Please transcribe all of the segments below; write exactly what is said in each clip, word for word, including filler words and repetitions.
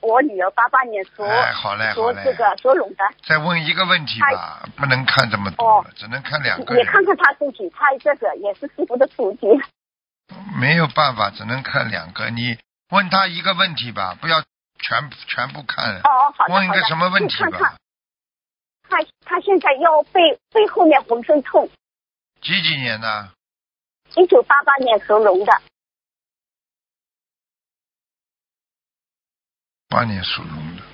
我女儿八八年属哎，好嘞，好嘞。 属这个属龙的。 再问一个问题吧，不能看这么多了， 哦， 只能看两个人。 你看看他自己，他这个也是师傅的徒弟。 没有办法，只能看两个。你问他一个问题吧，不要全全部看。 哦，好的， 问一个什么问题吧？ 看看他他现在腰背背后面浑身痛。 几几年的？ 一九八八年属龙的。 八年属龙的。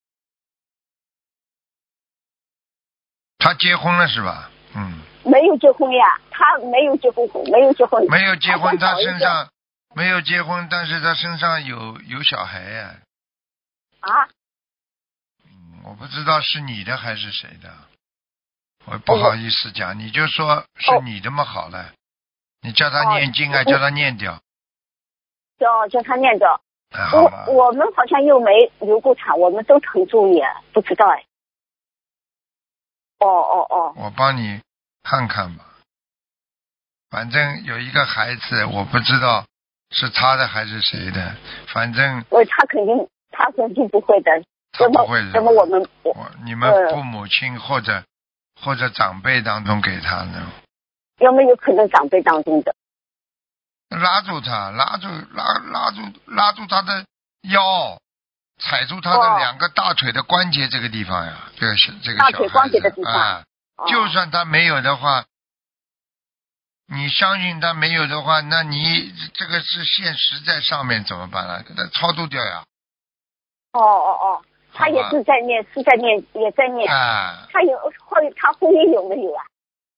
他结婚了是吧？嗯。 没有结婚呀，他没有结婚，没有结婚。 没有结婚，他身上没有结婚，但是他身上有有小孩呀。 啊？ 嗯，我不知道是你的还是谁的，我不好意思讲，你就说是你的嘛好了，你叫他念经啊，叫他念掉。 叫叫他念掉。 好了。 我我们好像又没流过产，我们都很注意，不知道哎。哦哦哦。 我帮你看看吧，反正有一个孩子，我不知道是他的还是谁的，反正。 我他肯定他肯定不会的。 他不会的。 怎么我们我你们父母亲或者、呃、或者长辈当中给他呢？ 有没有可能长辈当中的？ 拉住他，拉住拉拉住拉住他的腰，踩住他的两个大腿的关节这个地方呀，这个这个小孩子。 大腿关节的地方。 啊，就算他没有的话，你相信他没有的话，那你这个是现实在上面怎么办呢？给他超度掉呀。 哦哦哦，他也是在念，是在念，也在念。 啊。 他有会，他婚姻有没有啊？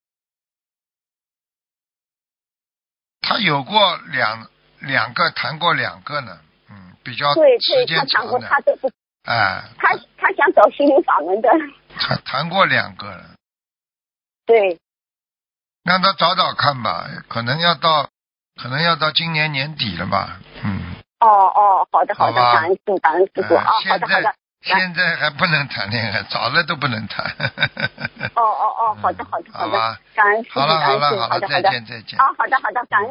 他有过两两个，谈过两个呢，嗯，比较对时对，他谈过， 间长的。 他这不。 哎。 他他想找心灵法门的。 他谈过两个了。 对。 让他找找看吧，可能要到，可能要到今年年底了吧，嗯。 哦哦，好的好的，感恩师感恩师傅啊，好的好的。 现在还不能谈恋爱，早了都不能谈。 哦哦哦，好的好的好的，感恩师傅感恩师傅，好的好的， 再见再见。 啊，好的好的，感恩。